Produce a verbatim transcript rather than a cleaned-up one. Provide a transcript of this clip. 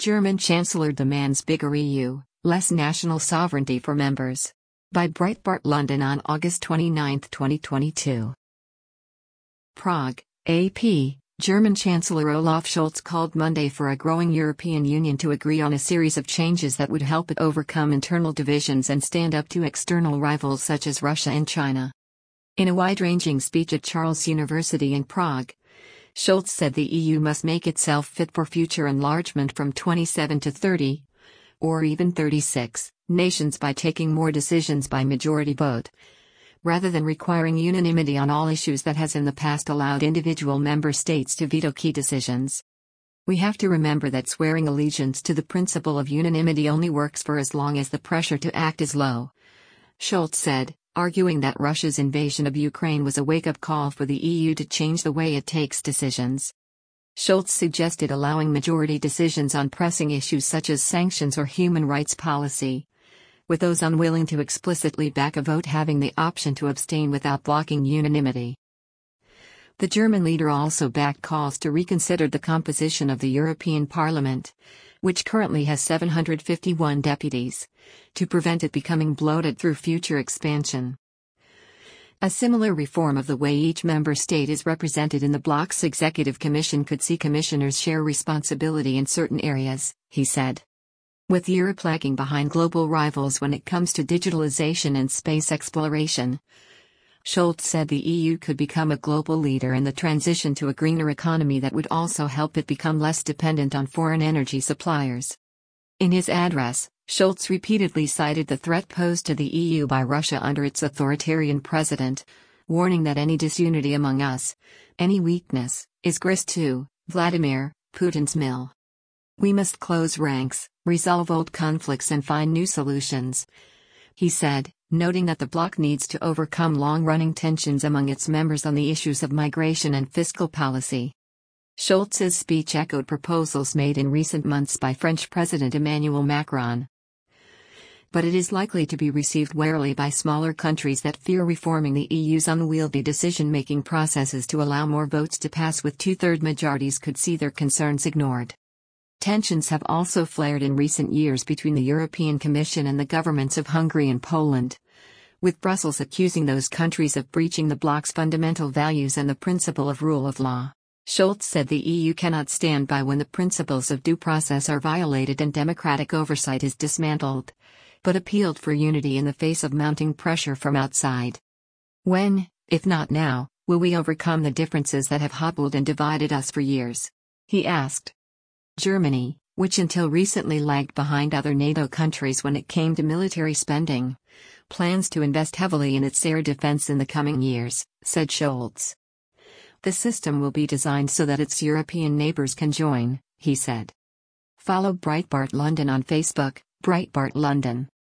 German Chancellor demands bigger E U, less national sovereignty for members. By Breitbart London on August twenty-ninth, twenty twenty-two. Prague, A P. German Chancellor Olaf Scholz called Monday for a growing European Union to agree on a series of changes that would help it overcome internal divisions and stand up to external rivals such as Russia and China. In a wide-ranging speech at Charles University in Prague, Scholz said the E U must make itself fit for future enlargement from twenty-seven to thirty, or even thirty-six, nations by taking more decisions by majority vote, rather than requiring unanimity on all issues that has in the past allowed individual member states to veto key decisions. We have to remember that swearing allegiance to the principle of unanimity only works for as long as the pressure to act is low, Scholz said, arguing that Russia's invasion of Ukraine was a wake-up call for the E U to change the way it takes decisions. Scholz suggested allowing majority decisions on pressing issues such as sanctions or human rights policy, with those unwilling to explicitly back a vote having the option to abstain without blocking unanimity. The German leader also backed calls to reconsider the composition of the European Parliament, which currently has seven hundred fifty-one deputies, to prevent it becoming bloated through future expansion. A similar reform of the way each member state is represented in the bloc's executive commission could see commissioners share responsibility in certain areas, he said. With Europe lagging behind global rivals when it comes to digitalization and space exploration, Scholz said the E U could become a global leader in the transition to a greener economy that would also help it become less dependent on foreign energy suppliers. In his address, Scholz repeatedly cited the threat posed to the E U by Russia under its authoritarian president, warning that any disunity among us, any weakness, is grist to Vladimir Putin's mill. We must close ranks, resolve old conflicts and find new solutions, he said, noting that the bloc needs to overcome long-running tensions among its members on the issues of migration and fiscal policy. Scholz's speech echoed proposals made in recent months by French President Emmanuel Macron. But it is likely to be received warily by smaller countries that fear reforming the E U's unwieldy decision-making processes to allow more votes to pass with two-third majorities could see their concerns ignored. Tensions have also flared in recent years between the European Commission and the governments of Hungary and Poland, with Brussels accusing those countries of breaching the bloc's fundamental values and the principle of rule of law. Scholz said the E U cannot stand by when the principles of due process are violated and democratic oversight is dismantled, but appealed for unity in the face of mounting pressure from outside. When, if not now, will we overcome the differences that have hobbled and divided us for years? He asked. Germany, which until recently lagged behind other NATO countries when it came to military spending, plans to invest heavily in its air defense in the coming years, said Scholz. The system will be designed so that its European neighbors can join, he said. Follow Breitbart London on Facebook, Breitbart London.